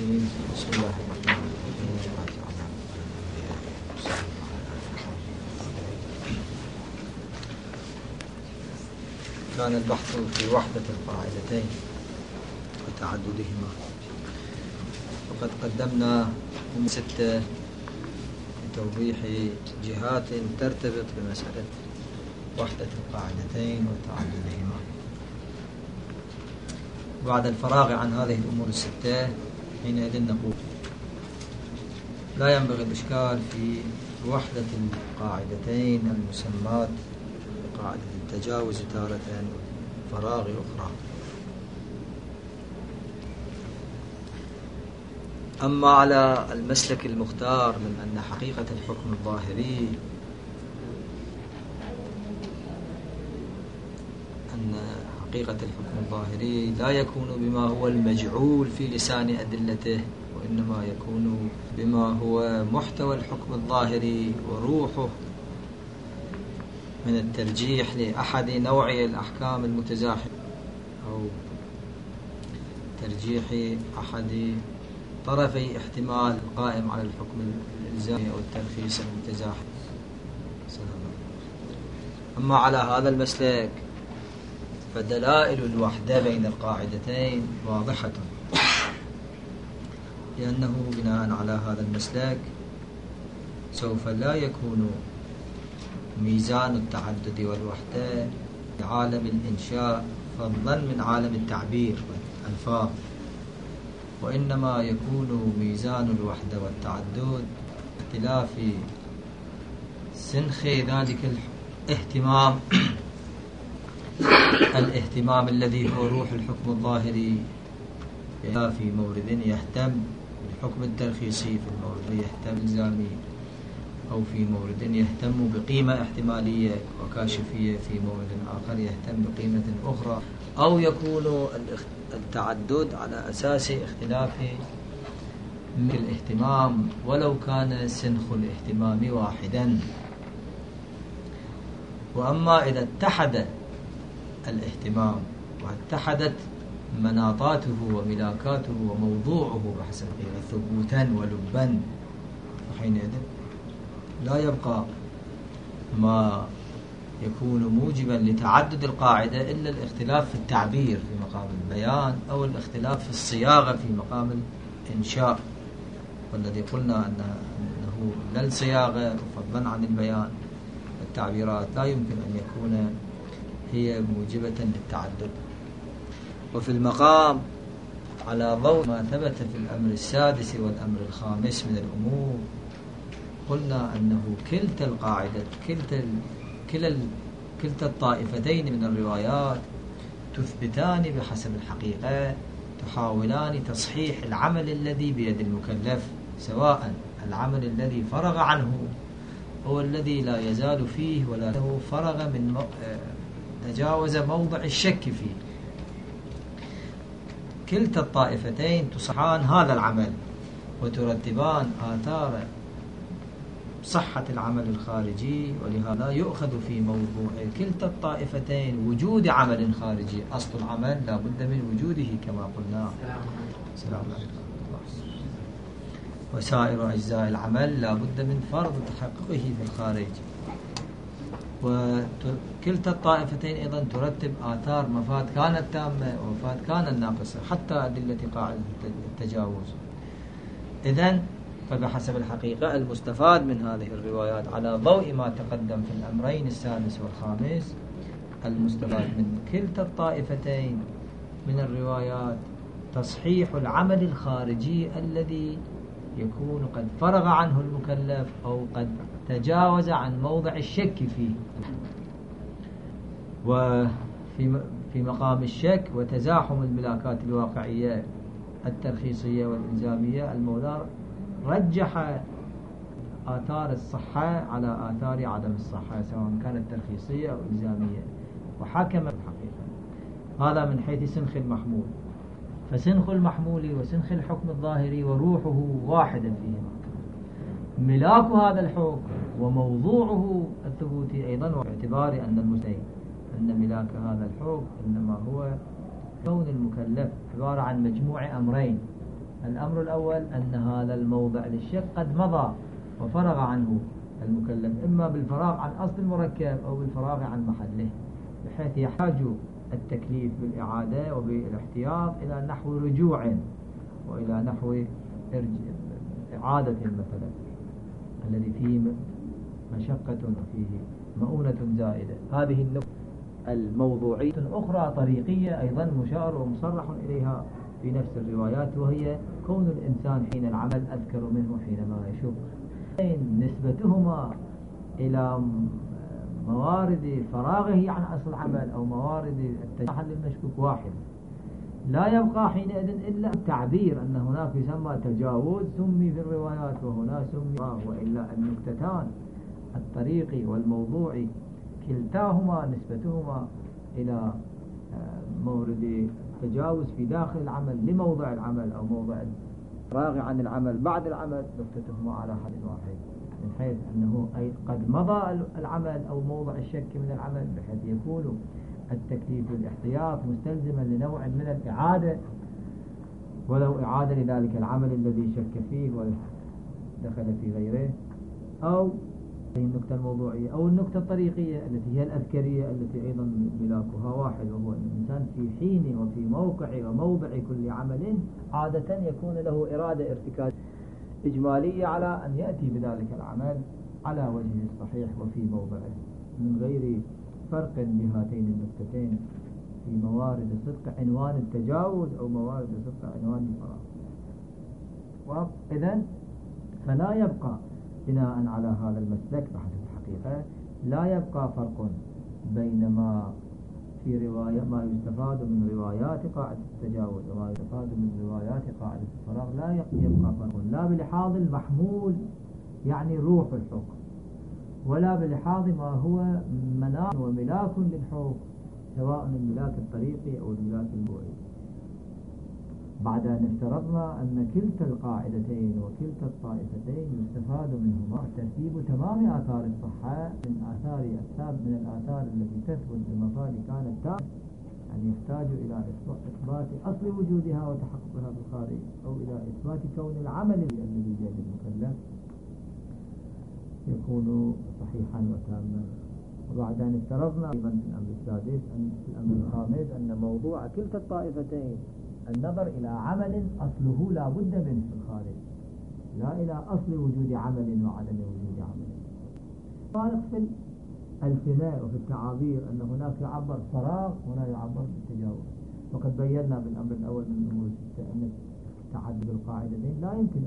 الرجيم. بسم الله الرحمن الرحيم. كان البحث في وحدة القاعدتين وتعددهما، وقد قدمنا 6 لتوضيح جهات ترتبط بمسألة وحدة القاعدتين وتعددهما. بعد الفراغ عن هذه الأمور 6 حينئذ نقول لا ينبغي الإشكال في وحدة القاعدتين المسمات بقاعدة التجاوز تارة فراغ أخرى. أما على المسلك المختار من أن حقيقة الحكم الظاهري لا يكون بما هو المجعول في لسان أدلته، وإنما يكون بما هو محتوى الحكم الظاهري وروحه من الترجيح لأحد نوعي الأحكام المتزاحمة أو ترجيح أحد طرفي احتمال القائم على الحكم الإلزامي أو الترخيص المتزاحم. أما على هذا المسلك فدلائل الوحدة بين القاعدتين واضحة، لأنه بناء على هذا المسلك سوف لا يكون ميزان التعدد والوحدة عالم الإنشاء فضلا من عالم التعبير والألفاظ، وإنما يكون ميزان الوحدة والتعدد اختلاف سنخ ذلك الاهتمام الذي هو روح الحكم الظاهري في مورد يهتم بالحكم الترخيصي، في المورد يهتم بالإلزامي، أو في مورد يهتم بقيمة احتمالية وكاشفية، في مورد آخر يهتم بقيمة أخرى، أو يكون التعدد على أساس اختلاف الاهتمام ولو كان سنخ الاهتمام واحدا. وأما إذا اتحد الاهتمام واتحدت مناطاته وملاكاته وموضوعه بحسب ثبوتا ولبا، فحينئذ لا يبقى ما يكون موجبا لتعدد القاعدة إلا الاختلاف في التعبير في مقام البيان، أو الاختلاف في الصياغة في مقام الإنشاء، والذي قلنا أنه لا الصياغة فضلا عن البيان والتعبيرات لا يمكن أن يكون هي موجبة للتعدد. وفي المقام على ضوء ما ثبت في الأمر السادس والأمر الخامس من الأمور قلنا أنه كلتا القاعدة كلتا الطائفتين من الروايات تثبتان بحسب الحقيقة، تحاولان تصحيح العمل الذي بيد المكلف، سواء العمل الذي فرغ عنه هو الذي لا يزال فيه ولا له فرغ من تجاوز موضع الشك فيه. كلتا الطائفتين تصححان هذا العمل وترتبان آثار صحة العمل الخارجي، ولهذا يؤخذ في موضوع كلتا الطائفتين وجود عمل خارجي. أصل العمل لا بد من وجوده كما قلنا، سلام عليكم، وسائر أجزاء العمل لا بد من فرض تحققه في الخارج. وكلتا الطائفتين أيضا ترتب آثار مفاد كانت تامة ومفاد كانت ناقصة، حتى أدلة قاعدة التجاوز. إذن فبحسب الحقيقة المستفاد من هذه الروايات على ضوء ما تقدم في الأمرين السادس والخامس، المستفاد من كلتا الطائفتين من الروايات تصحيح العمل الخارجي الذي يكون قد فرغ عنه المكلف أو قد تجاوز عن موضع الشك فيه. وفي مقام الشك وتزاحم الملاكات الواقعية الترخيصية والإلزامية، المولى رجح آثار الصحة على آثار عدم الصحة سواء كانت ترخيصية أو إلزامية، وحكم الحقيقة. هذا من حيث سنخ المحمول، فسنخ المحمول وسنخ الحكم الظاهري وروحه واحدا فيهما. ملاك هذا الحكم وموضوعه الثبوتي أيضا، باعتبار أن ملاك هذا الحكم إنما هو كون المكلف عبارة عن مجموع أمرين: الأمر الأول أن هذا الموضع للشك قد مضى وفرغ عنه المكلف، إما بالفراغ عن أصل المركب أو بالفراغ عن محله، بحيث يحتاج التكليف بالإعادة وبالاحتياط إلى نحو رجوع وإلى نحو إعادة مثلا الذي فيه مشقة وفيه مؤونة زائدة. هذه النقطة الموضوعية أخرى طريقية أيضا مشار ومصرح إليها في نفس الروايات، وهي كون الإنسان حين العمل أذكر منه حينما يشك. نسبتهما إلى موارد فراغه عن أصل العمل أو موارد التجاهل للمشكوك واحد، لا يبقى حينئذ إلا التعبير أن هناك يسمى تجاوز سمي في الروايات وهنا سمي، وإلا النكتتان الطريقي والموضوعي كلتاهما نسبتهما إلى مورد التجاوز في داخل العمل لموضع العمل أو موضع الفراغ عن العمل بعد العمل، نكتتهما على حد واحد، من حيث أنه أي قد مضى العمل أو موضع الشك من العمل، بحيث يكون التكليف والاحتياط مستلزما لنوع من الإعادة، ولو إعادة لذلك العمل الذي شك فيه ودخل في غيره، أو النكتة الموضوعية أو النكتة الطريقية التي هي الأذكرية التي أيضا ملاكها واحد، وهو أن الإنسان في حين وفي موقع وموضع كل عمل عادة يكون له إرادة ارتكاز إجمالية على أن يأتي بذلك العمل على وجهه الصحيح وفي موضعه، من غير فرق بهاتين النكتتين في موارد صدق عنوان التجاوز أو موارد صدق عنوان الفراغ. وإذن فلا يبقى بناء على هذا المسلك بحسب الحقيقة لا يبقى فرق بين ما في رواية ما يستفاد من روايات قاعدة التجاوز وما يستفاد من روايات قاعدة الفراغ، لا يبقى فرق لا بلحاظ المحمول يعني روح الحكم، ولا بلحاظ ما هو مناع وملاك للحكم، سواء الملاك الطريقي أو الملاك الموضوعي. بعد أن افترضنا أن كلتا القاعدتين وكلتا الطائفتين يستفاد منهما ترتيب تمام آثار الصحة من الآثار التي تثبت بمفاد كانت تامة، يعني يحتاج إلى إثبات أصل وجودها وتحققها بالخارج، أو إلى إثبات كون العمل الذي بيد المكلف يكون صحيحا وتاما. وبعد أن افترضنا أيضا في الأمر السادس في الأمر الخامس أن موضوع كلتا الطائفتين النظر إلى عمل أصله لا بد منه في الخارج، لا إلى أصل وجود عمل وعدم وجود عمل. فارق في الفناء وفي التعابير أن هناك يعبر فراغ وهنا يعبر بالتجاوز، وقد بينا بالأمر الأول من الأمور أن تعدد القاعدتين لا يمكن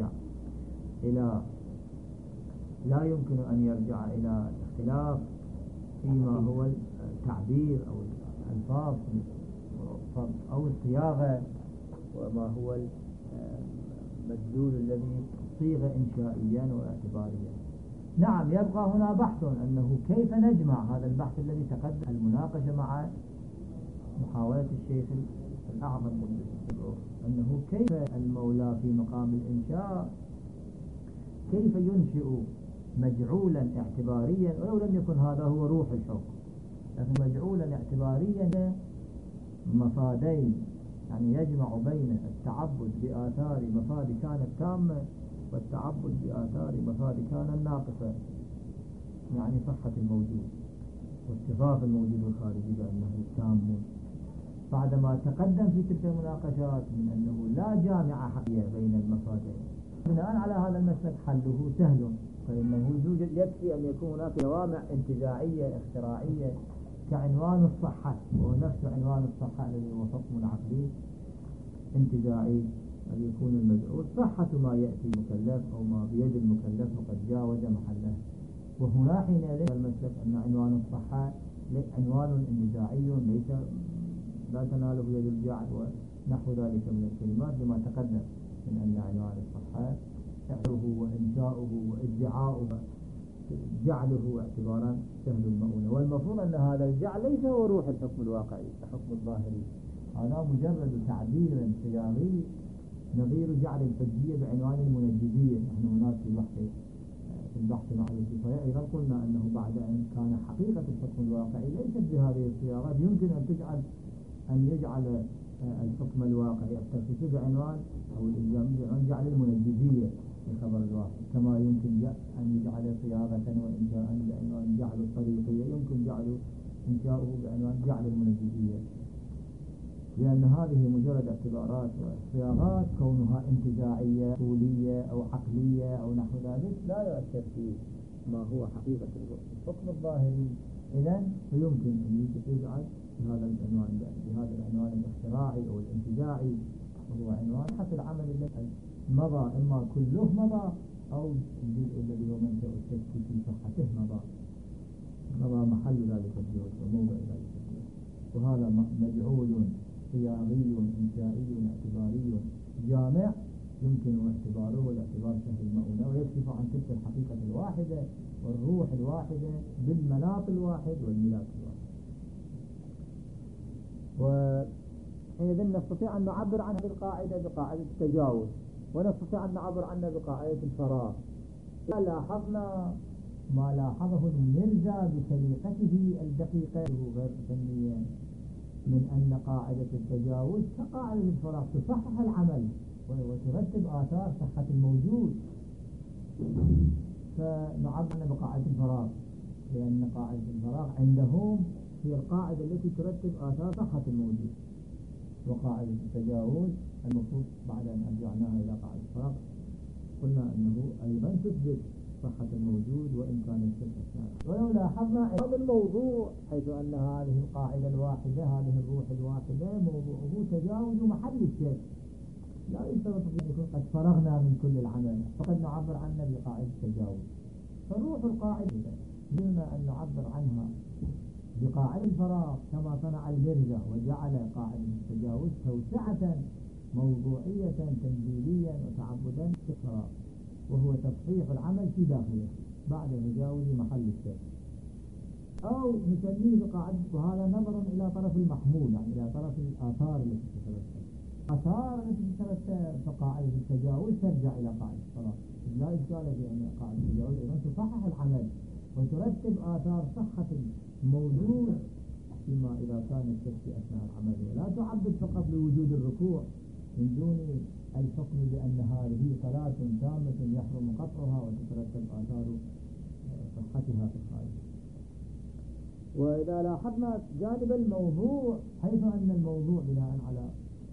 أن يرجع إلى اختلاف فيما هو التعبير أو الألفاظ أو الصياغة، وما هو المدلول الذي صيغ إنشائيا واعتباريا. نعم يبقى هنا بحث أنه كيف نجمع هذا البحث الذي تقدم المناقشة مع محاولة الشيخ الأعظم أنه كيف المولى في مقام الإنشاء كيف ينشئ مجعولا اعتباريا ولو لم يكن هذا هو روح الحكم، لكن مجعولا اعتباريا مفادين، يعني يجمع بين التعبد بآثار مفاد كانت تامة والتعبد بآثار مفاد كانت ناقصة، يعني صحة الموجود واتصاف الموجود الخارجي بأنه تام. بعدما تقدم في تلك المناقشات من أنه لا جامع حقيقية بين المفادين، بناء على هذا المسلك حله سهل، فإنه يكفي أن يكون هناك جوامع انتزاعية اختراعية كعنوان الصحة، وهو نفس عنوان الصحة الذي هو حكم عقلي انتزاعي، أن يكون المدعو صحة ما يأتي المكلف أو ما بيد المكلف وقد جاوز محله. وهنا حينئذ المسلك أن عنوان الصحة عنوان انتزاعي لا تناله يد الجعل ونحو ذلك من الكلمات، لما تقدم من أن عنوان الصحة فعله وإنشاؤه وإدعاؤه جعله اعتبارا سهل المؤونة، والمفروض أن هذا الجعل ليس هو روح الحكم الواقعي الحكم الظاهري، هذا مجرد تعبير صياغي نظير جعل الحجية بعنوان المنجزية. نحن هناك في البحث مع الاتفاقية أيضا قلنا أنه بعد أن كان حقيقة الحكم الواقعي ليست بهذه الصياغات يمكن أن يجعل الحكم الواقعي التخصيصي بعنوان أو الإلزام بعنوان جعل المنجزية للخبر الواقعي، كما يمكن أن يجعل صياغة وإنشاء بعنوان جعل الطريقية، يمكن جعل إنشاؤه بعنوان جعل المنجزية، لأن هذه مجرد اعتبارات وصياغات، كونها انتزاعية طولية أو عقلية أو نحو ذلك لا يؤثر في ما هو حقيقة الحكم الظاهري. إذن فيمكن أن يجعل بهذا العنوان الاختراعي أو الانتزاعي، وهو عنوان حتى العمل الذي مضى، إما كله مضى أو الجزء الذي هو منشأ الشك في صحته مضى محل ذلك الجزء وموضع ذلك الجزء، وهذا مجعول صياغي إنشائي اعتباري جامع يمكن اعتباره، والاعتبار سهل المؤونة، ويكشف عن تلك الحقيقة الواحدة والروح الواحدة بالمناط الواحد والملاك الواحد. وحينئذ نستطيع أن نعبر عن هذه القاعدة بقاعدة التجاوز، ونستطيع أن نعبر عنها بقاعدة الفراغ. لاحظنا ما لاحظه المرزا بطريقته الدقيقة غير فنية من أن قاعدة التجاوز كقاعدة الفراغ تصحح العمل وترتب آثار صحة الموجود، فنعبر بقاعدة الفراغ، لأن قاعدة الفراغ عندهم هي القاعدة التي ترتب آثار صحة الموجود، وقاعدة التجاوز المفروض بعد أن أرجعناها إلى قاعدة الفراغ قلنا أنه أيضا تثبت صحة الموجود وإن كان الشك أثناء. ولو لاحظنا هذا الموضوع حيث أن هذه القاعدة الواحدة، هذه الروح الواحدة، موضوعه تجاوز محل الشك، لا يشترط أن يكون قد فرغنا من كل العمل، فقد نعبر عنها بقاعدة التجاوز. فروح القاعدة بما أن نعبر عنها بقاعدة الفراغ كما صنع المرزا، وجعل قاعدة التجاوز توسعة موضوعية تنزيليا وتعبدا في الفراغ، وهو تصحيح العمل في داخله بعد تجاوز محل الشك، أو نسميه بقاعدة، وهذا نظر إلى طرف المحمول، يعني إلى طرف الآثار التي تترتب. آثار التي تترتب فقاعدة التجاوز ترجع إلى قاعدة الفراغ، لا إشكال في أن قاعدة التجاوز أيضا تصحح العمل وترتب آثار صحة الموجود فيما إذا كان الشك في أثناء العمل، ولا تعبد فقط لوجود الركوع من دون الحكم بأن هذه صلاة تامة يحرم قطعها وتترتب آثار صحتها في الخارج. وإذا لاحظنا جانب الموضوع، حيث أن الموضوع بناء على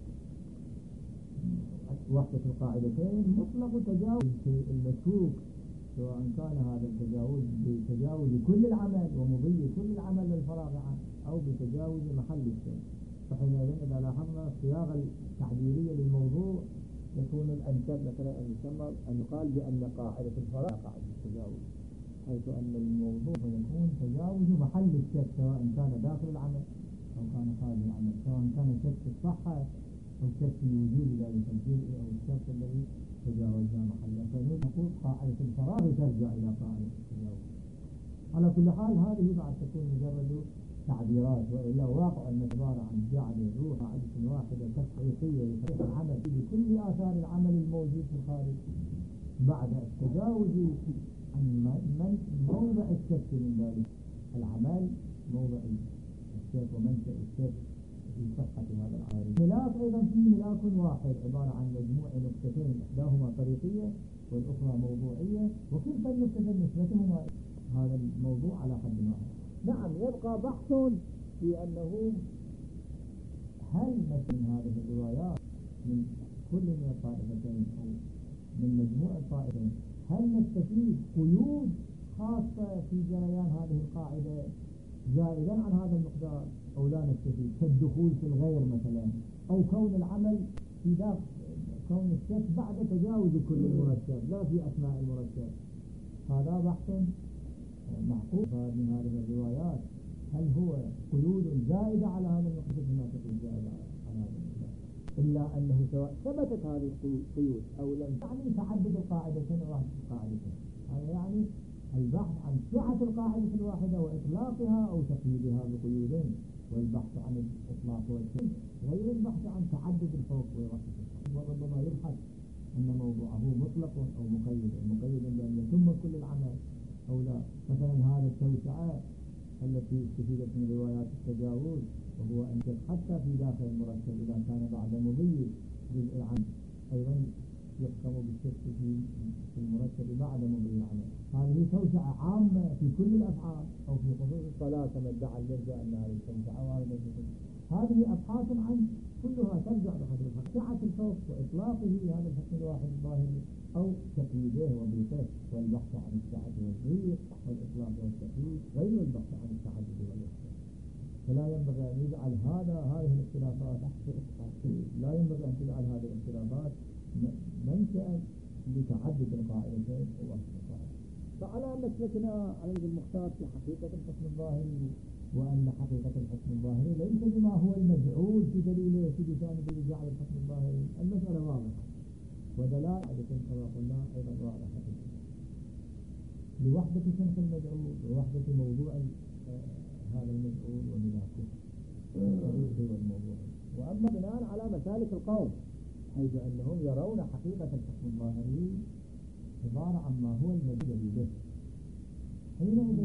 وحدة القاعدتين مطلق تجاوز في المشكوك، سواء كان هذا التجاوز بتجاوز كل العمل ومضي كل العمل للفراغ عنه أو بتجاوز محل الشيء. فحينئذ إذا لاحظنا الصياغة التعبيرية للموضوع يكون الأنسب مثلا أن يسمى أن يقال بأن قاعدة الفراغ قاعدة التجاوز، حيث أن الموضوع يكون تجاوز محل الشك، سواء كان داخل العمل أو كان خارج العمل، سواء كان شك في الصحة أو شك في وجود ذلك الجزء أو الشرط الذي تجاوزنا محله. فنقول قاعدة الفراغ ترجع إلى قاعدة التجاوز. على كل حال هذه بعد تكون مجرد تعبيرات، وإلا واقع عبارة عن جعل الروح قاعدة واحدة تصحيحية لتصحيح العمل بكل آثار العمل الموجود في الخارج بعد التجاوز عن موضع الشك من ذلك العمل، موضع الشك ومنشأ الشك في صحة هذا العمل. ملاك أيضا فيه ملاك واحد عبارة عن مجموع نقطتين، إحداهما طريقية والأخرى موضوعية، وكلتا النقطتين نسبتهما هذا الموضوع على حد واحد. نعم، يبقى بحث في أنه هل مثل هذه الروايات من كل من الطائفتين أو من مجموع الطائفتين هل نستفيد قيود خاصة في جريان هذه القاعدة زائدا عن هذا المقدار، أو لا نستفيد، كالدخول في الغير مثلا، أو كون العمل في داخل كون الشك بعد تجاوز كل المركب لا في أثناء المركب. هذا بحث معقول من هذه الروايات، هل هو قيود زائدة على هذا المقدار ما تكون زائدة على هذا المقدار، إلا أنه سواء ثبتت هذه القيود أو لم، يعني تعدد القاعدتين ووحدة القاعدتين. هذا يعني البحث عن سعة القاعدة الواحدة وإطلاقها أو تقييدها بقيودين، والبحث عن الإطلاق والتقييد غير البحث عن تعدد الفوق ووحدة القاعدة. وربما يبحث أن موضوعه مطلق أو مقيد بأن يتم كل العمل أو لا. مثلا هذا التوسعة التي استفيدت من روايات التجاوز وهو أن حتى في داخل المركب إذا كان بعد مضي جزء العمل أيضا يحكم بالشك في المركب بعد مضي العمل. هذه توسعة عامة في كل الأفعال أو في خصوص الصلاة كما ادعى المرجع أن هذه توسعة واردة. هذه أبحاث عن كلها ترجع لحضر سعة الحكم وإطلاقه هذا الحكم الواحد الظاهري أو تقييده وضيفه والبحث عن السعة والضيق والإطلاق والتقييد غير البحث عن التعدد والإحسان. فلا ينبغي أن يجعل هذه الاختلافات لا ينبغي أن تجعل هذه الاختلافات منشأ لتعدد القاعدتين أو أكثر. فعلى مسلكنا على المختار في حقيقة الحكم الظاهري، وأن حقيقة الحكم الظاهري ليس بما هو المجعول في دليله في جانب جعل الحكم الظاهري. المسألة واضحة ودلالة كما قلنا أيضا واضحة لوحدة سنخ المجعول ووحدة موضوع هذا المجعول وملاكه والموضوع. وأما بناء على مسالك القوم حيث أنهم يرون حقيقة الحكم الظاهري عبارة عما هو المجعول به حينئذ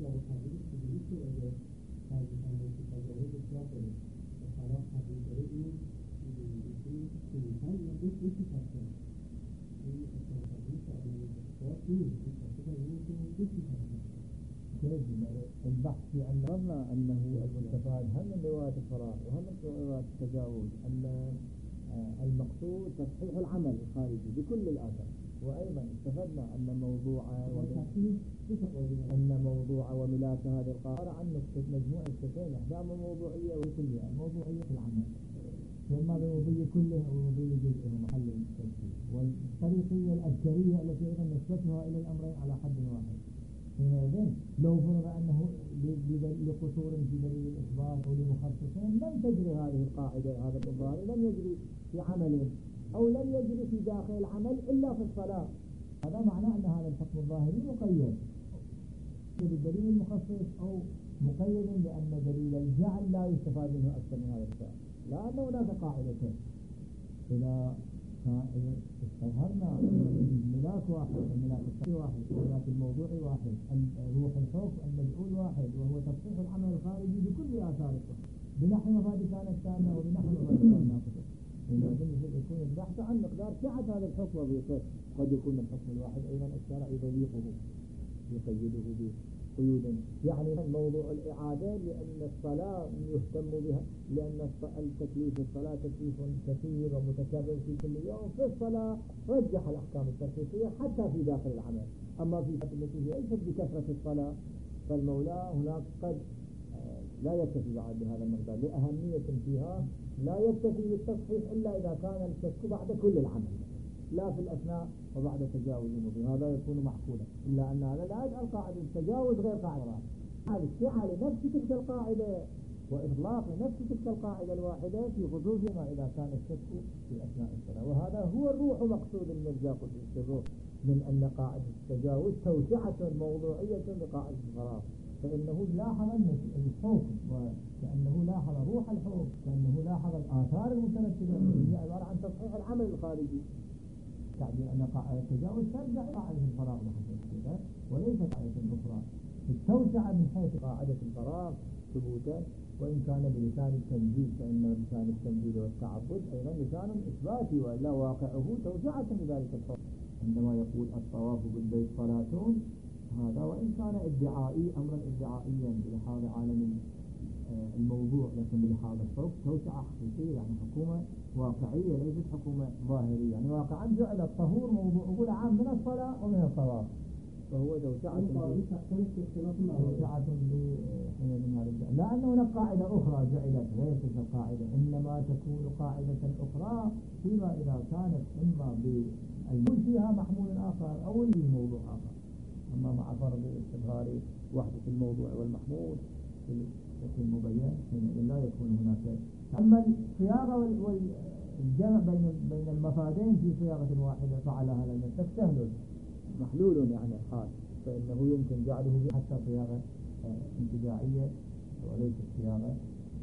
البحث في أن نظرنا أنه المستفاد هم من رواية الفراغ وهم من رواية التجاوز أن المقصود تصحيح العمل الخارجي بكل الآثار. وأيضا استفدنا أن موضوع وملاك هذه القاعدة عن نقطة مجموعة الشتين إحداهما موضوعية وكلية. الموضوعية في العمل إما بمضي كله أو بمضي جزءه محل التفسير، والطريقية الأذكرية التي أيضا نسبتها إلى الأمرين على حد واحد. حينئذ لو فرض أنه لقصور في دليل الإثبات أو لمخصصين لم تجري هذه القاعدة هذا الإظهار لم يجري في عمل أو لم يجري في داخل العمل إلا في الصلاة. هذا معناه أن هذا الحكم الظاهري مقيد بالدليل المخصص أو مقيد لأن دليل الجعل لا يستفاد منه أكثر من هذا الشيء، لأن هناك قاعدتين إذا استظهرنا الملاك واحد الملاك الصحي واحد الملاك الموضوعي واحد روح الحكم المجعول واحد وهو تصحيح العمل الخارجي بكل آثار الحكم بنحو مفاد كانت تامة وبنحو مفاد كانت ناقصة. لازم يكون البحث عن مقدار سعة هذا الحكم وضيقه. قد يكون الحكم الواحد أيضا الشرع يضيقه يقيده بقيود، يعني موضوع الإعادة لأن الصلاة يهتم بها لأن التكليف الصلاة تكليف كثير ومتكرر في كل يوم. في الصلاة رجح الأحكام التكليفية حتى في داخل العمل. أما في التي هي ليست بكثرة الصلاة فالمولى هناك قد لا يكتفي بعد بهذا المقدار لأهمية فيها. لا يكتفي بالتصحيح إلا إذا كان الشك بعد كل العمل لا في الأثناء وبعد تجاوز المضي. هذا يكون معقولا إلا أن هذا لا يجعل قاعدة التجاوز غير قاعدة. هذا السعة لنفس تلك القاعدة وإطلاق نفس تلك القاعدة الواحدة في خصوص ما إذا كان الشك في أثناء الصلاة. وهذا هو الروح مقصود المرجع قدس الروح من أن قاعدة التجاوز توسعة موضوعية لقاعدة الفراغ. فإنه لاحظ الحكم وكأنه لاحظ روح الحكم كأنه لاحظ الآثار المترتبة هي عبارة عن تصحيح العمل الخارجي. تعبير أن قاعدة التجاوز ترجع قاعدة الفراغ بحسب كذا وليست قاعدة أخرى. التوسعة من حيث قاعدة الفراغ ثبوتا وإن كان بلسان التنزيل فإن لسان التنزيل والتعبد أيضا لسان إثباتي وإلا واقعه توسعة لذلك الحكم. عندما يقول الطواف بالبيت صلاة هذا وإن كان ادعائي أمرا ادعائيا بلحاظ عالم الموضوع لكن بلحاظ الصوت توسعة حقيقية يعني حكومة واقعية ليست حكومة ظاهرية. يعني واقعا جعل الطهور موضوع عام من الصلاة ومن الطواف فهو توسعة لا أن هناك قاعدة أخرى جعلت غير تلك القاعدة إنما تكون قاعدة أخرى فيما إذا كانت إما بالموجود فيها محمول آخر أو الموضوع آخر. أما مع فرض استظهار وحدة الموضوع والمحمول في المبين لا يكون هناك. أما الصياغة والجمع بين المفادين في صياغة واحدة فعلى هذا المسلك سهل محلول يعني حال فإنه يمكن جعله حتى صياغة انتزاعية وليست صياغة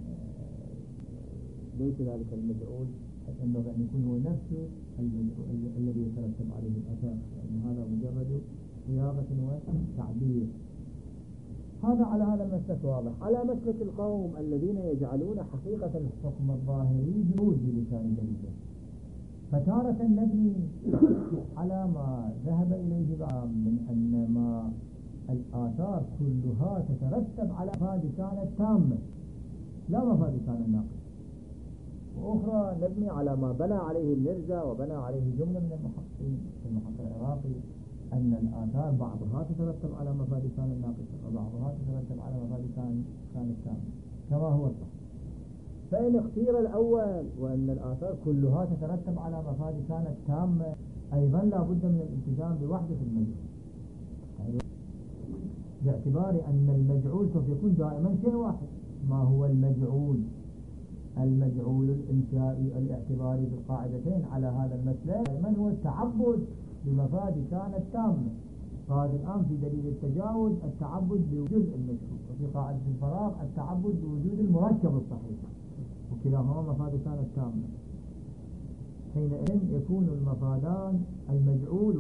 ليس ذلك المجعول ينبغي أن يكون هو نفسه الذي يترتب عليه الأثر لأن هذا مجرد صياغة وتعبير. هذا على هذا المسلك واضح. على مسلك القوم الذين يجعلون حقيقة الحكم الظاهري جهود بلسان دليله، فتارة نبني على ما ذهب إليه بعض من أن ما الآثار كلها تترتب على مفاد كانت تامة لا مفاد كان ناقص، وأخرى نبني على ما بنى عليه المرزا وبنى عليه جملة من المحققين المحقق العراقي أن الآثار بعضها تترتب على مفاد كان ناقصة وبعضها تترتب على مفاد كانت تامة كما هو الصح. فإن اختير الأول وأن الآثار كلها تترتب على مفاد كانت تامة، أيضا لا بد من الالتزام بوحدة المجعول، باعتبار أن المجعول سوف يكون دائما شيء واحد. ما هو المجعول؟ المجعول الإنشائي الاعتباري بالقاعدتين على هذا المسلك من هو التعبد بمفاد كانت تامة. فهذا الآن في دليل التجاوز التعبد بوجود المجعول، وفي قاعدة الفراغ التعبد بوجود المركب الصحيح، وكلاهما مفاد كانت تامة. حينئذ يكون المفادان المجعول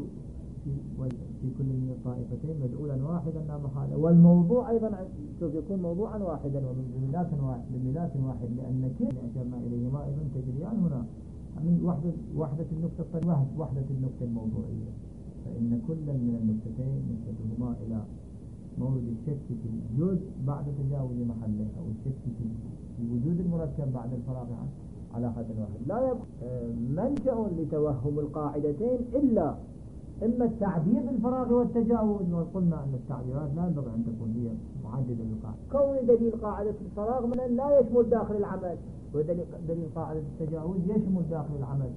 في كل من الطائفتين مجعولا واحدا لا محالة، والموضوع أيضا سوف يكون موضوعا واحدا ومن بملاك واحد، لأن كل أشرنا إليهما أيضا تجريان هنا من وحدة النقطة وحدة النقطة الموضوعية. فإن كل من النقطتين نسبتهما إلى مورد الشك في الجزء بعد تجاوز محله، أو الشك في وجود المركب بعد الفراغ على حد واحد. لا يبقى منشأ لتوهم القاعدتين إلا إما التعبير بالفراغ والتجاوز، وقلنا أن التعبيرات لا ينبغي أن تكون هي معددة للقاعدة. كون دليل قاعدة الفراغ من لا يشمل داخل العمل، ودليل قاعدة التجاوز يشمل داخل العمل.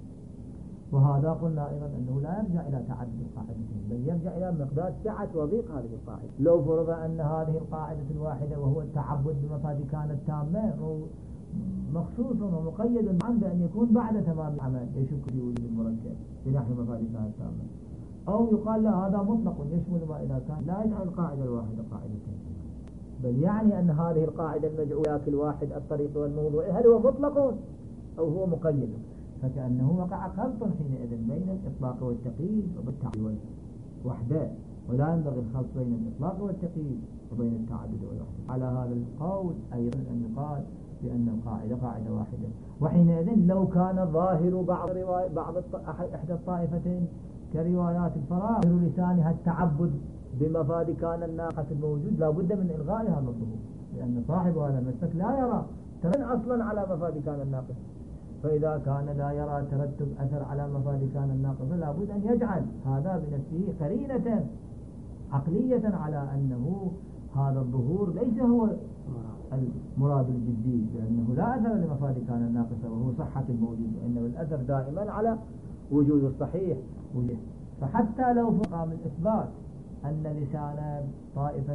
وهذا قلنا أيضا أنه لا يرجع إلى تعدد القاعدتين، بل يرجع إلى مقدار سعة وضيق هذه القاعدة. لو فرض أن هذه القاعدة الواحدة وهو التعبد بمفاد كانت تامة مخصوص ومقيد عند أن يكون بعد تمام العمل يشك في وجود المركب بنحو مفاد كانت تامة، أو يقال لا هذا مطلق يشمل ما إذا كان، لا يجعل القاعدة الواحدة قاعدتين، بل يعني أن هذه القاعدة المجعولة الواحد الطريق والموضوع هل هو مطلق أو هو مقيد؟ فكأنه وقع خلط حينئذ بين الإطلاق والتقييد وبالتعدد والوحدة، ولا ينبغي الخلط بين الإطلاق والتقييد وبين التعدد والوحدة. على هذا القول أيضا أن يقال بأن القاعدة قاعدة واحدة. وحينئذ لو كان ظاهر بعض إحدى الطائفتين كروايات الفراغ ظاهر لسانها التعبد بمفاد كان الناقص الموجود، لا بد من إلغاء هذا الظهور، لأن صاحب هذا المسلك لا يرى ترتب أصلا على مفاد كان الناقص. فإذا كان لا يرى ترتب أثر على مفاد كان الناقص لا بد أن يجعل هذا بنفسه قرينة عقلية على أنه هذا الظهور ليس هو المراد الجدي، لأنه لا أثر لمفاد كان الناقصة وهو صحة الموجود، وإنما الأثر دائما على وجود الصحيح. فحتى لو قام الإثبات أن لسان طائفة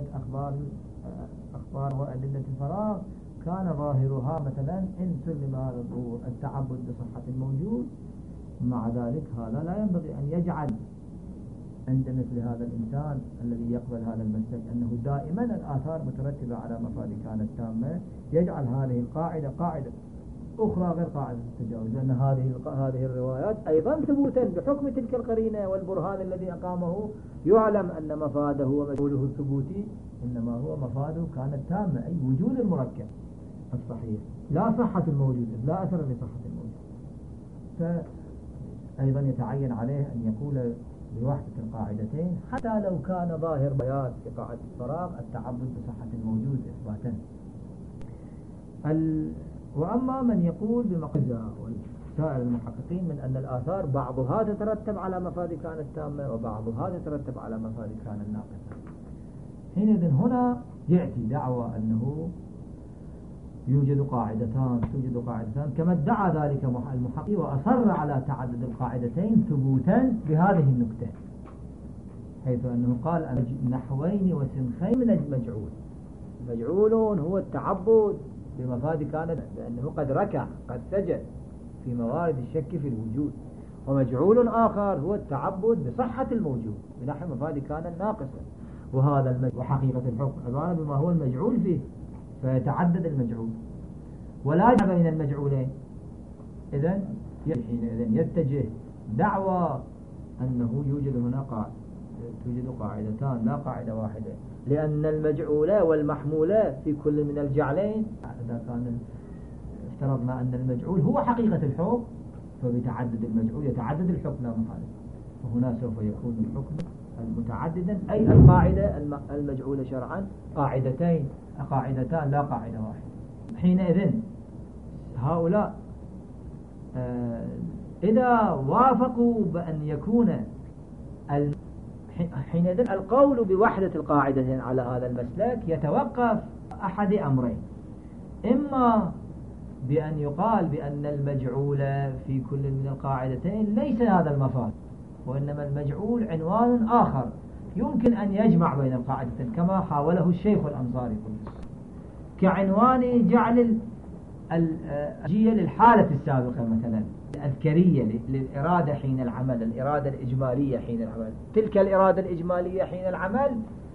أخبار وأدلة الفراغ كان ظاهرها مثلا إن سلم هذا الظهور التعبد بصحة الموجود، مع ذلك هذا لا ينبغي أن يجعل عند مثل هذا الإنسان الذي يقبل هذا المسلك أنه دائما الآثار مترتبة على مفاد كانت تامة، يجعل هذه القاعدة قاعدة أخرى غير قاعدة التجاوز، لأن هذه الروايات أيضا ثبوتا بحكم تلك القرينة والبرهان الذي أقامه يعلم أن مفاده ومجهوله الثبوتي إنما هو مفاده كانت تامة، أي وجود المركب الصحيح لا صحة الموجود، لا أثر لصحة الموجود. فأيضا يتعين عليه أن يقول بوحدة القاعدتين حتى لو كان ظاهر بيان في قاعدة الفراغ التعبد بصحة الموجود إثباتا. وأما من يقول بمقدار وسائر المحققين من أن الآثار بعضها تترتب على مفاد كانت تامة وبعضها تترتب على مفاد كان الناقصة، حينئذ هنا يأتي دعوى أنه توجد قاعدتان كما ادعى ذلك المحقق وأصر على تعدد القاعدتين ثبوتا بهذه النكتة، حيث أنه قال نحوين وسنخين من المجعول. مجعول هو التعبد بمفاد كانت، لأنه قد ركع قد سجد في موارد الشك في الوجود، ومجعول آخر هو التعبد بصحة الموجود بنحو مفاد كان الناقصة. وهذا وحقيقة الحكم عبارة بما هو المجعول فيه، فيتعدد المجعول ولا يجمع بين المجعولين. إذن يتجه دعوى أنه يوجد هنا توجد قاعدتان لا قاعدة واحدة، لأن المجعولة والمحمولة في كل من الجعلين، إذا كان افترضنا أن المجعول هو حقيقة الحكم فبتعدد المجعول يتعدد الحكم لا محالة، وهنا سوف يكون الحكم متعددا، أي القاعدة المجعولة شرعا قاعدتان لا قاعدة واحدة. حينئذ هؤلاء إذا وافقوا بأن يكون حينئذ القول بوحدة القاعدتين على هذا المسلك يتوقف أحد أمرين: إما بأن يقال بأن المجعول في كل من القاعدتين ليس هذا المفاد، وإنما المجعول عنوان آخر يمكن أن يجمع بين القاعدتين، كما حاوله الشيخ الأنصاري كعنوان جعل الأجية للحالة السابقة، مثلا الأذكرية للإرادة حين العمل، الإرادة الإجمالية حين العمل، تلك الإرادة الإجمالية حين العمل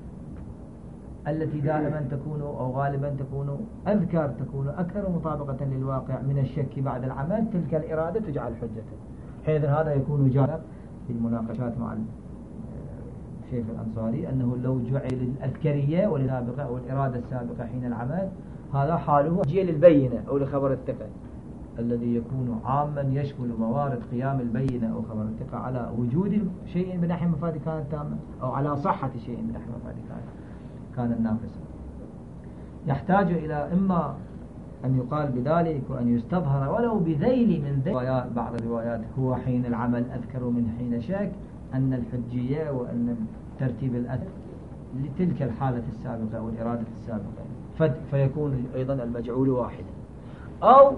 التي دائما تكون أو غالبا تكون أذكر، تكون أكثر مطابقة للواقع من الشك بعد العمل، تلك الإرادة تجعل حجة. حينئذ هذا يكون جارا في المناقشات مع الشيخ الأنصاري أنه لو جعل الأذكرية والسابقة أو الإرادة السابقة حين العمل، هذا حاله جيل البينة أو لخبر الثقة الذي يكون عاما يشمل موارد قيام البينة أو خبر الثقة على وجود شيء بنحو مفاد كانت تامة أو على صحة شيء بنحو مفاد كان ناقصا. يحتاج إلى إما أن يقال بذلك وأن يستظهر ولو بذيل من ذيل بعض الروايات هو حين العمل أذكر من حين شك، أن الحجية وأن ترتيب الأثر لتلك الحالة السابقة والإرادة السابقة، فيكون أيضا المجعول واحدا. أو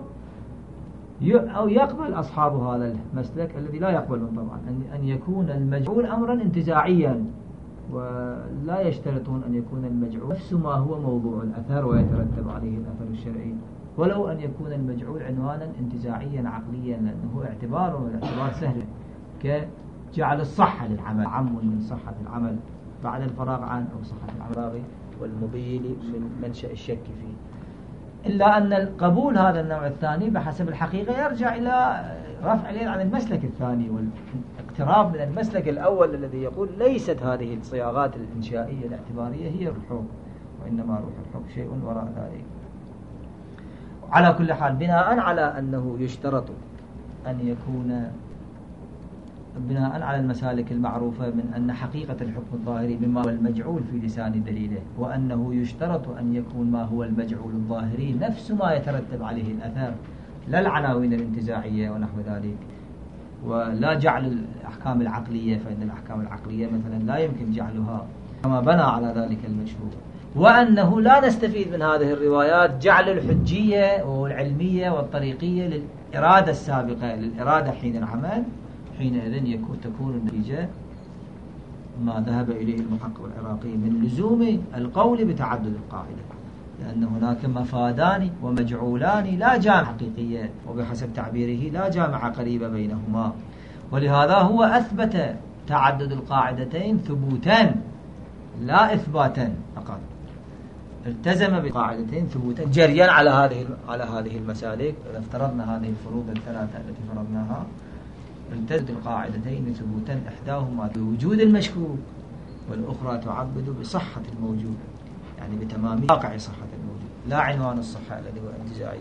يقبل أصحاب هذا المسلك الذي لا يقبلون طبعا أن يكون المجعول أمرا انتزاعيا، ولا يشترطون أن يكون المجعول نفس ما هو موضوع الأثر ويترتب عليه الأثر الشرعي، ولو أن يكون المجعول عنوانا انتزاعيا عقليا، لأنه اعتبار سهل كجعل الصحة للعمل، عم من صحة العمل بعد الفراغ عن أو صحة العمل والمبين من منشأ الشك فيه. إلا أن القبول هذا النوع الثاني بحسب الحقيقة يرجع إلى رفع اليد عن المسلك الثاني والاقتراب من المسلك الأول الذي يقول ليست هذه الصياغات الإنشائية الاعتبارية هي الحكم، وإنما روح الحكم شيء وراء ذلك. على كل حال بناء على أنه يشترط أن يكون بناء على المسالك المعروفة من أن حقيقة الحكم الظاهري بما هو المجعول في لسان دليله، وأنه يشترط أن يكون ما هو المجعول الظاهري نفس ما يترتب عليه الأثر، لا العناوين الانتزاعية ونحو ذلك، ولا جعل الأحكام العقلية، فإن الأحكام العقلية مثلا لا يمكن جعلها كما بنى على ذلك المشهور، وأنه لا نستفيد من هذه الروايات جعل الحجية والعلمية والطريقية للإرادة السابقة للإرادة حين العمل. حينئذ تكون النتيجة ما ذهب إليه المحقق العراقي من لزوم القول بتعدد القاعدة، لأن هناك مفادان ومجعولان لا جامع حقيقية، وبحسب تعبيره لا جامع قريبة بينهما، ولهذا هو أثبت تعدد القاعدتين ثبوتا لا إثباتا فقط، التزم بقاعدتين ثبوتا جريا على هذه المسالك. إذا افترضنا هذه الفروض الثلاثة التي فرضناها، التزم القاعدتين ثبوتا، إحداهما بوجود المشكوك والأخرى تعبد بصحة الموجود، يعني بتمام واقع صحة الموجود لا عنوان الصحة الذي هو انتزاعي.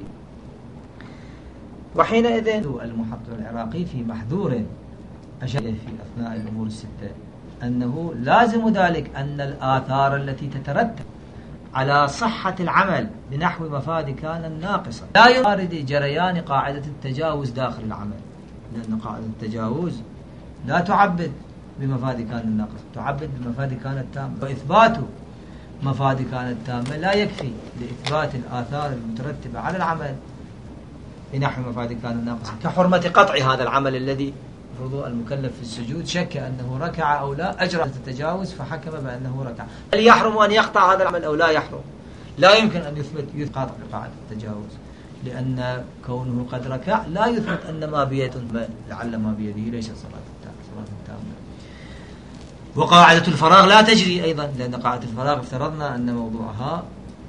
وحينئذ المحقق العراقي في محذور أشار في أثناء الأمور الستة أنه لازم ذلك أن الآثار التي تترتب على صحة العمل بنحو مفاد كان ناقصة لا يعارض جريان قاعدة التجاوز داخل العمل، لأن قاعدة التجاوز لا تعبد بمفاد كان ناقصة، تعبد بمفاد كانت تامة، وإثبات مفاد كانت تامة لا يكفي لإثبات الآثار المترتبة على العمل بنحو مفاد كان ناقصة، كحرمة قطع هذا العمل الذي فرض المكلف في السجود شك أنه ركع أو لا، أجرى التجاوز فحكم بأنه ركع، هل يحرم أن يقطع هذا العمل أو لا يحرم؟ لا يمكن أن يثبت قطع قاعدة التجاوز، لأن كونه قد ركع لا يثبت أن ما بيده لعل ما بيده ليس صلاة تامة. وقاعدة الفراغ لا تجري أيضا، لأن قاعدة الفراغ افترضنا أن موضوعها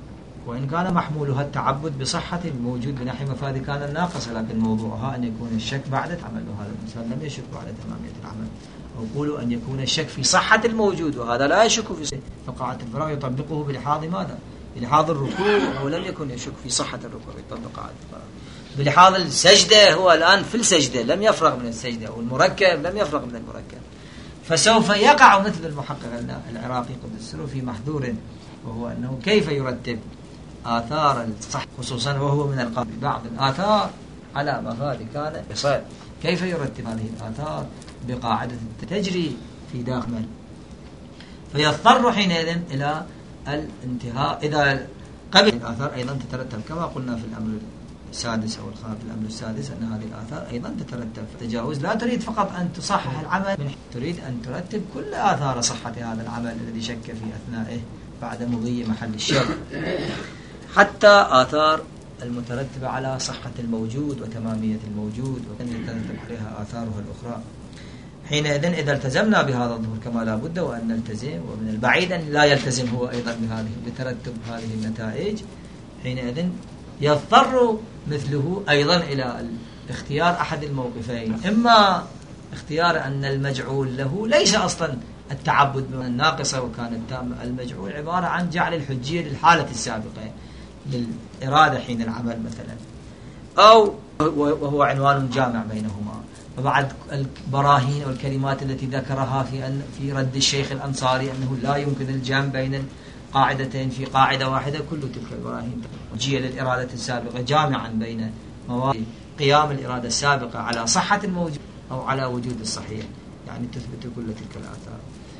وإن كان محمولها التعبد بصحة الموجود بنحو مفاد كان الناقص، لكن موضوعها أن يكون الشك بعد العمل، وهذا الإنسان لم يشك بعد تمامية العمل. أو قولوا أن يكون الشك في صحة الموجود، وهذا لا يشك في فقاعة الفراغ يطبقه بلحاظ ماذا؟ بلحاظ الركوع، وهو لم يكن يشك في صحة الركوع يطبق قاعة الفراغ. بلحاظ السجدة، هو الآن في السجدة لم يفرغ من السجدة، والمركب لم يفرغ من المركب، فسوف يقع مثل المحقق العراقي قدس سره في محذور، وهو أنه كيف يرتب آثار الصح، خصوصا وهو من القبل بعض الآثار على مفاد كان يصير، كيف يرتب هذه الآثار بقاعدة تجري في داخل، فيضطر حينئذ إلى الانتهاء. إذا قبل الآثار أيضا تترتب كما قلنا في الأمر السادس أو الخامس، الأمر السادس أن هذه الآثار أيضا تترتب التجاوز. لا تريد فقط أن تصحح العمل، تريد أن ترتب كل آثار صحة هذا العمل الذي شك في أثنائه بعد مضي محل الشك، حتى آثار المترتبة على صحة الموجود وتمامية الموجود، وكان يترتب عليها آثارها الأخرى. حينئذ إذا التزمنا بهذا الظهور كما لا بد وأن نلتزم، ومن البعيد أن لا يلتزم هو أيضا بترتب هذه النتائج، حينئذ يضطر مثله أيضا إلى اختيار أحد الموقفين، إما اختيار أن المجعول له ليس أصلا التعبد الناقصة وكان التام، المجعول عبارة عن جعل الحجية للحالة السابقة للإرادة حين العمل مثلا، أو وهو عنوان جامع بينهما. وبعد البراهين والكلمات التي ذكرها في رد الشيخ الأنصاري أنه لا يمكن الجمع بين قاعدتين في قاعدة واحدة، كل تلك البراهين حجية للإرادة السابقة جامعا بين مواد قيام الإرادة السابقة على صحة الموجود أو على وجود الصحيح، يعني تثبت كل تلك الآثار،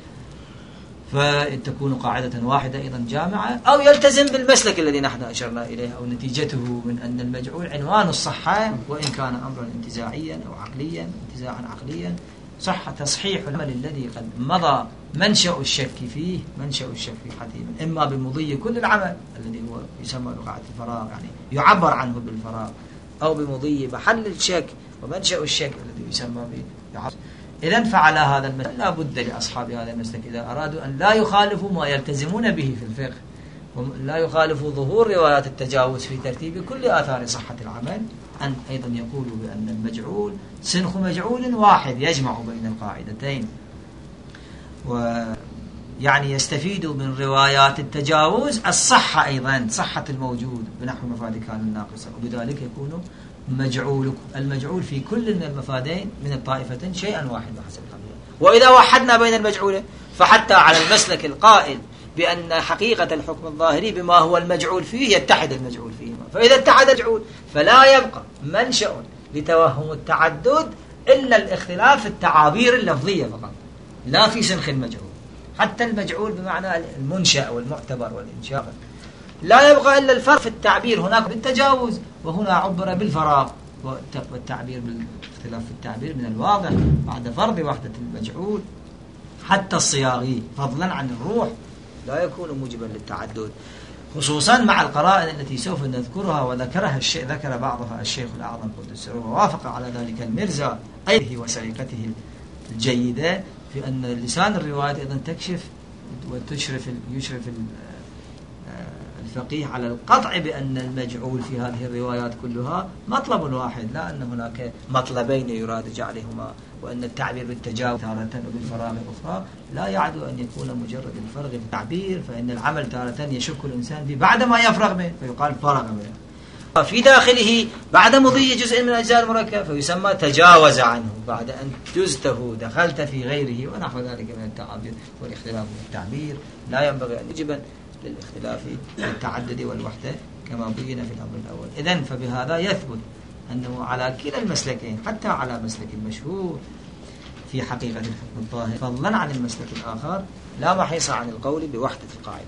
فتكون قاعدة واحدة أيضا جامعة. أو يلتزم بالمسلك الذي نحن أشرنا إليه، أو نتيجته من أن المجعول عنوان الصحة، وإن كان أمرا انتزاعيا أو عقليا، انتزاعا عقليا، صح تصحيح العمل الذي قد مضى منشأ الشك فيه، منشأ الشك في حتيم، إما بمضي كل العمل الذي هو يسمى بقاعة الفراغ، يعني يعبر عنه بالفراغ، أو بمضي محل الشك ومنشأ الشك الذي يسمى بعبر. إذن فعلى هذا المسلك لا بد لأصحاب هذا المسلك إذا أرادوا أن لا يخالفوا ما يلتزمون به في الفقه، ولا يخالفوا ظهور روايات التجاوز في ترتيب كل آثار صحة العمل، أن أيضا يقولوا بأن المجعول سنخ مجعول واحد يجمع بين القاعدتين، ويعني يستفيد من روايات التجاوز الصحة أيضا، صحة الموجود بنحو مفاد كان الناقصة، وبذلك يكون المجعول في كل من المفادين من الطائفتين شيئا واحدا بحسب الحقيقة. وإذا وحدنا بين المجعولين فحتى على المسلك القائل بأن حقيقة الحكم الظاهري بما هو المجعول فيه يتحد المجعول فيهما، فإذا اتحد المجعول فلا يبقى منشأ لتوهم التعدد إلا الاختلاف في التعابير اللفظية فقط، لا في سنخ المجعول. حتى المجعول بمعنى المنشأ والمعتبر والإنشاء لا يبقى إلا الفرق في التعبير، هناك بالتجاوز وهنا عبر بالفراغ، والتعبير بالاختلاف في التعبير من الواضح بعد فرض وحدة المجعول حتى الصياغي فضلا عن الروح لا يكون موجبا للتعدد، خصوصا مع القرائن التي سوف نذكرها، وذكرها ذكر بعضها الشيخ الأعظم قدس سره، ووافق على ذلك المرزا أيضا وسرقته الجيدة في أن لسان الروايات أيضا تكشف يشرف الفقيه على القطع بأن المجعول في هذه الروايات كلها مطلب واحد، لا أن هناك مطلبين يراد جعلهما، وأن التعبير بالتجاوز تارة وبالفراغ أخرى لا يعد أن يكون مجرد الفرغ في التعبير، فإن العمل تارة يشك الإنسان به بعد ما يفرغ منه فيقال فرغ منه، في داخله بعد مضي جزء من أجزاء المركب فيسمى تجاوز عنه بعد أن جزته دخلت في غيره، ونحو ذلك من التعبير والاختلاف في التعبير لا ينبغي أن يجب للاختلاف في التعدد والوحدة كما بين في الأمر الأول. إذن فبهذا يثبت أنه على كلا المسلكين، حتى على مسلك المشهور في حقيقة الحكم الظاهر فضلا عن المسلك الآخر، لا محيص عن القول بوحدة القاعدة.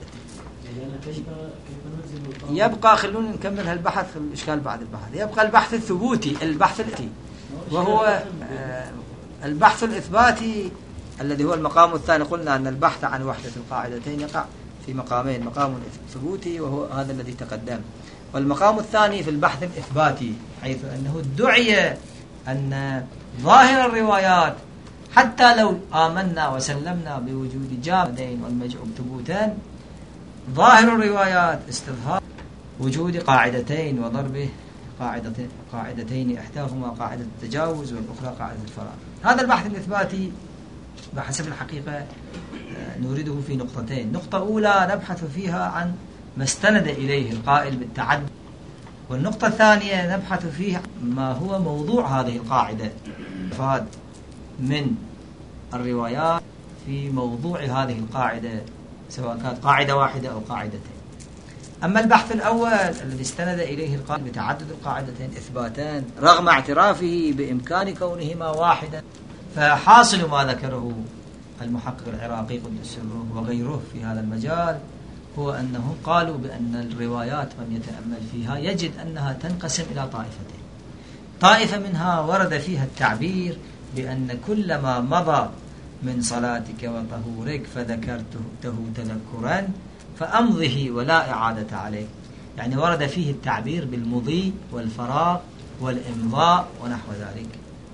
يبقى خلونا نكمل هالبحث، الإشكال بعد البحث يبقى البحث الثبوتي، البحث الإثباتي، وهو البحث الإثباتي الذي هو المقام الثاني. قلنا أن البحث عن وحدة القاعدتين يقع في مقامين، مقام الثبوتي وهو هذا الذي تقدم، والمقام الثاني في البحث الإثباتي، حيث أنه ادعي أن ظاهر الروايات حتى لو آمنا وسلمنا بوجود جامدين والمجعول ثبوتان، ظاهر الروايات استظهار وجود قاعدتين وضرب قاعدتين إحداهما قاعدة التجاوز والأخرى قاعدة الفراغ. هذا البحث الإثباتي بحسب الحقيقة نريده في نقطتين. نقطة أولى نبحث فيها عن ما استند إليه القائل بالتعدد، والنقطة الثانية نبحث فيها ما هو موضوع هذه القاعدة فاد من الروايات في موضوع هذه القاعدة، سواء كانت قاعدة واحدة أو قاعدتين. أما البحث الأول الذي استند إليه القائل بتعدد القاعدتين إثباتان رغم اعترافه بإمكان كونهما واحدا، فحاصل ما ذكره المحقق العراقي قدس سره وغيره في هذا المجال هو أنهم قالوا بأن الروايات من يتأمل فيها يجد أنها تنقسم إلى طائفتين. طائفة منها ورد فيها التعبير بأن كل ما مضى من صلاتك وطهورك فذكرته تذكرا فأمضه ولا إعادة عليه، يعني ورد فيه التعبير بالمضي والفراغ والإمضاء ونحو ذلك.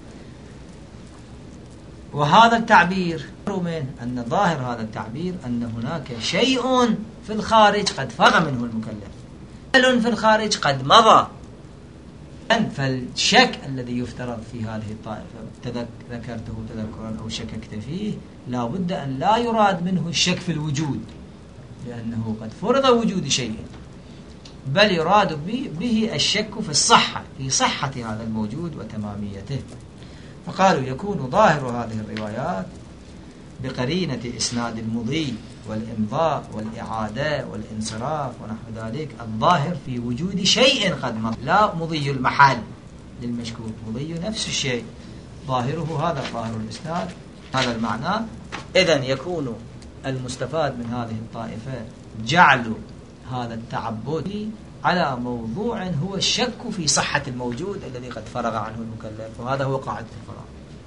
وهذا التعبير من أن ظاهر هذا التعبير أن هناك شيء في الخارج قد فرغ منه المكلف، في الخارج قد مضى. فالشك الذي يفترض في هذه الطائفة ذكرته تذكرا أو شككت فيه لا بد أن لا يراد منه الشك في الوجود لأنه قد فرض وجود شيء، بل يراد به الشك في الصحة، في صحة هذا الموجود وتماميته. فقالوا يكون ظاهر هذه الروايات بقرينة إسناد المضي والإمضاء والإعادة والانصراف ونحو ذلك الظاهر في وجود شيء قد مضى، لا مضي المحل للمشكوك، مضي نفس الشيء ظاهره هذا ظاهر الإسناد، هذا المعنى. إذن يكون المستفاد من هذه الطائفة جعل هذا التعبد على موضوع هو الشك في صحة الموجود الذي قد فرغ عنه المكلف، وهذا هو قاعدة الفراغ.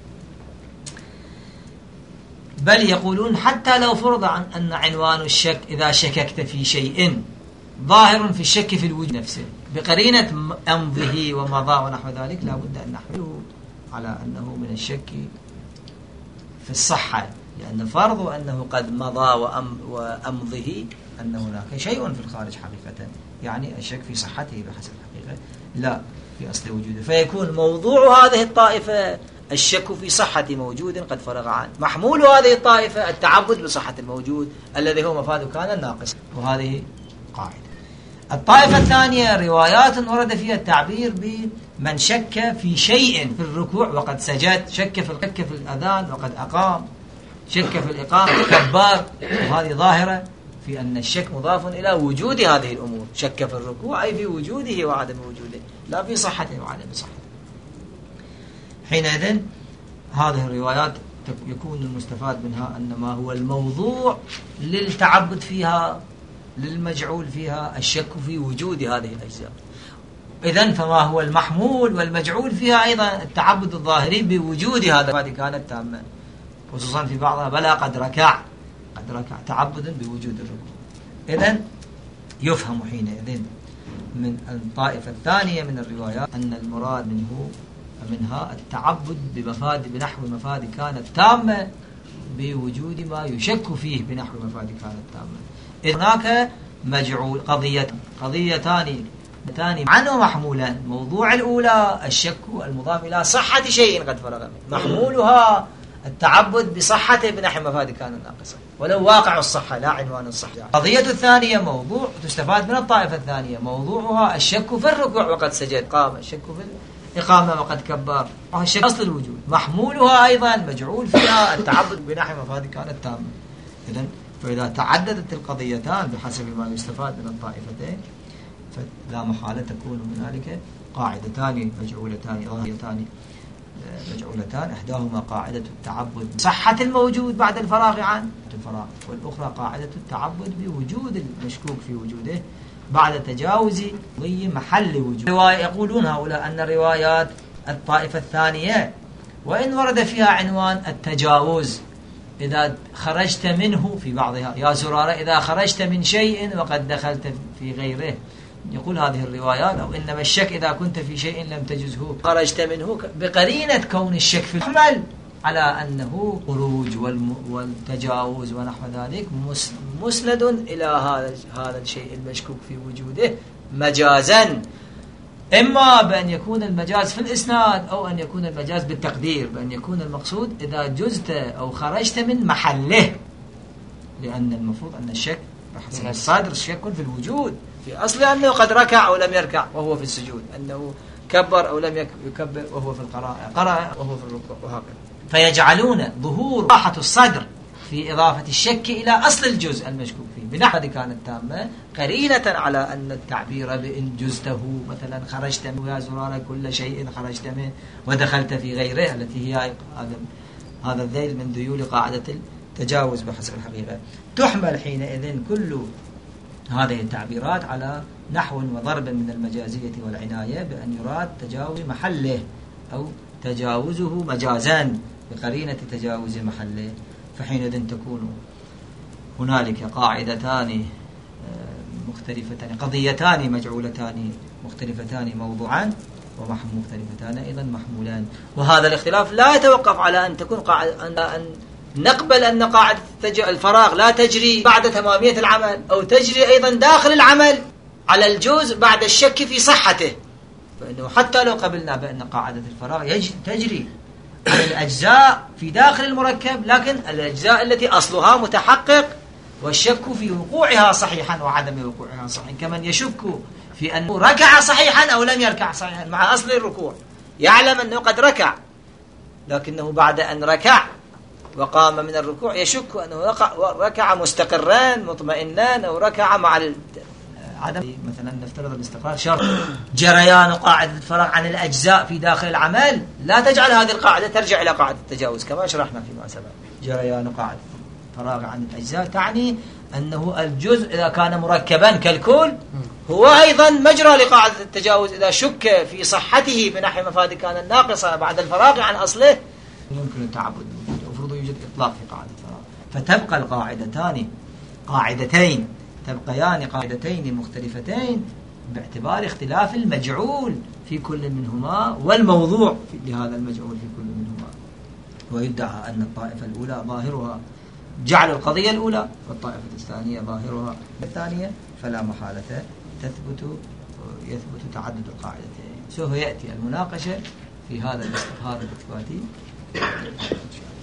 بل يقولون حتى لو فرض عن أن عنوان الشك إذا شككت في شيء ظاهر في الشك في الوجود نفسه بقرينة أمضه ومضى ونحو ذلك، لا بد أن نحمله على أنه من الشك في الصحة، لأن فرض أنه قد مضى وأمضه أن هناك شيء في الخارج حقيقة، يعني الشك في صحته بحسب الحقيقة لا في أصل وجوده. فيكون موضوع هذه الطائفة الشك في صحة موجود قد فرغ عنه، محمول هذه الطائفة التعبد بصحة الموجود الذي هو مفاد كان الناقص، وهذه قاعدة. الطائفة الثانية روايات ورد فيها التعبير بمن شك في شيء في الركوع وقد سجد، شك في الأذان وقد أقام، شك في الإقامة كبار، وهذه ظاهرة في أن الشك مضاف إلى وجود هذه الأمور، شك في الركوع أي في وجوده وعدم وجوده لا في صحته وعدم صحته. حينئذ هذه الروايات يكون المستفاد منها أن ما هو الموضوع للتعبد فيها للمجعول فيها الشك في وجود هذه الأجزاء. إذن فما هو المحمول والمجعول فيها أيضا التعبد الظاهري بوجود هذا، هذه كانت تامة خصوصا في بعضها بلا قد ركع تعبدا بوجود الركوع. إذن يفهم حينئذ من الطائفة الثانية من الروايات أن المراد منها التعبد بنحو مفاد كانت تامة بوجود ما يشك فيه بنحو مفاد كانت تامة. إذن هناك مجعول قضيتان عنه محمولا. موضوع الأولى الشك المضاف إلى صحة شيء قد فرغ منه، محمولها التعبد بصحته بنحو مفاد كان ناقصا ولو واقع الصحة لا عنوان الصحة. قضية الثانية موضوع تستفاد من الطائفة الثانية موضوعها الشك في الركوع وقد سجد، قام الشك في الإقامة وقد كبر، الشك أصل الوجود، محمولها أيضا مجعول فيها التعبد بنحو مفاد كانت تامة. إذن فإذا تعددت القضيتان بحسب ما يستفاد من الطائفتين فلا محالة تكون هنالك قاعدتان مجعولتان ظاهرتان مجعولتان، إحداهما قاعدة التعبد صحة الموجود بعد الفراغ عن الفراغ، والأخرى قاعدة التعبد بوجود المشكوك في وجوده بعد تجاوز محل وجود. يقولون هؤلاء أن روايات الطائفة الثانية وإن ورد فيها عنوان التجاوز إذا خرجت منه في بعضها، يا زرارة إذا خرجت من شيء وقد دخلت في غيره، يقول هذه الروايات أو إنما الشك إذا كنت في شيء لم تجزه خرجت منه، بقرينة كون الشك في الحمل على أنه خروج والتجاوز ونحو ذلك مسند إلى هذا الشيء المشكوك في وجوده مجازا، إما بأن يكون المجاز في الإسناد أو أن يكون المجاز بالتقدير، بأن يكون المقصود إذا جزت أو خرجت من محله، لأن المفروض أن الشك بحسب الصادر شك في الوجود، في أصل أنه قد ركع أو لم يركع وهو في السجود، أنه كبر أو لم يكبر وهو في القراءة، قرأ وهو في الركوع، وهكذا. فيجعلون ظهور راحة الصدر في إضافة الشك إلى أصل الجزء المشكوك فيه بنحو كانت تامة قرينة على أن التعبير بإن جزته مثلا خرجت منه يا زرار كل شيء خرجت منه ودخلت في غيره، التي هي هذا الذيل من ذيول قاعدة التجاوز بحسب الحقيقة. تحمل حينئذ كل هذه التعبيرات على نحو وضرب من المجازية والعناية بأن يراد تجاوز محله أو تجاوزه مجازان بقرينة تجاوز محله، فحينئذ تكون هنالك قاعدتان مختلفتان، قضيتان مجعولتان مختلفتان موضوعان ومختلفتان أيضا محمولان. وهذا الاختلاف لا يتوقف على أن تكون أن نقبل أن قاعدة الفراغ لا تجري بعد تمامية العمل أو تجري أيضا داخل العمل على الجزء بعد الشك في صحته، فإنه حتى لو قبلنا بأن قاعدة الفراغ تجري على الأجزاء في داخل المركب، لكن الأجزاء التي أصلها متحقق والشك في وقوعها صحيحا وعدم وقوعها صحيحا، كمن يشك في أنه ركع صحيحا أو لم يركع صحيحا مع أصل الركوع، يعلم أنه قد ركع لكنه بعد أن ركع وقام من الركوع يشك أنه ركع مستقرا مطمئنا أو ركع مع عدم، مثلا نفترض الاستقرار شرط جريان قاعدة الفراغ عن الأجزاء في داخل العمل، لا تجعل هذه القاعدة ترجع إلى قاعدة التجاوز كما شرحنا فيما سبق. جريان قاعدة الفراغ عن الأجزاء تعني أنه الجزء إذا كان مركبا كالكل هو أيضا مجرى لقاعدة التجاوز إذا شك في صحته بنحو مفاد كان الناقصة بعد الفراغ عن أصله يمكن التعبد، المفروض يوجد إطلاق في قاعدة الفراغ، فتبقى القاعدتان تبقيان قاعدتين مختلفتين باعتبار اختلاف المجعول في كل منهما والموضوع لهذا المجعول في كل منهما. ويدعى أن الطائفة الأولى ظاهرها جعل القضية الأولى والطائفة الثانية ظاهرها الثانية، فلا محالة يثبت تعدد القاعدتين. سوف يأتي المناقشة في هذا الاستفهار الإثباتي.